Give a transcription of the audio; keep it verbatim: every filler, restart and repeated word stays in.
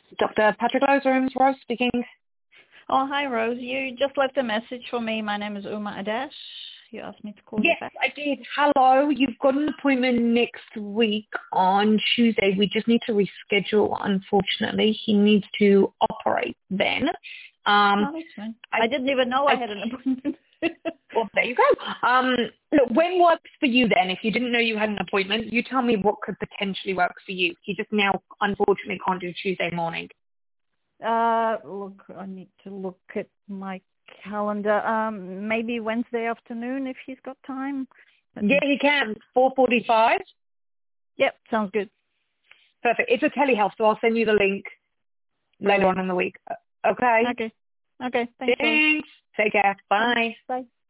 Doctor Patrick Lowe's rooms, Rose speaking. Oh, hi, Rose. You just left a message for me. My name is Uma Adash. You asked me to call Yes, you back. I did. Hello. You've got an appointment next week on Tuesday. We just need to reschedule, unfortunately. He needs to operate then. Um, Oh, that's fine. I, I didn't even know I, I had an appointment. Well, there you go. Um, look, when works for you then? If you didn't know you had an appointment, you tell me what could potentially work for you. He just now, unfortunately, can't do Tuesday morning. Uh, look, I need to look at my calendar. Um, maybe Wednesday afternoon if he's got time. Yeah, he can. four forty-five. Yep, sounds good. Perfect. It's a telehealth, so I'll send you the link later Brilliant. on in the week. Okay. Okay. Okay. Thanks. Thanks. Take care. Bye. Bye.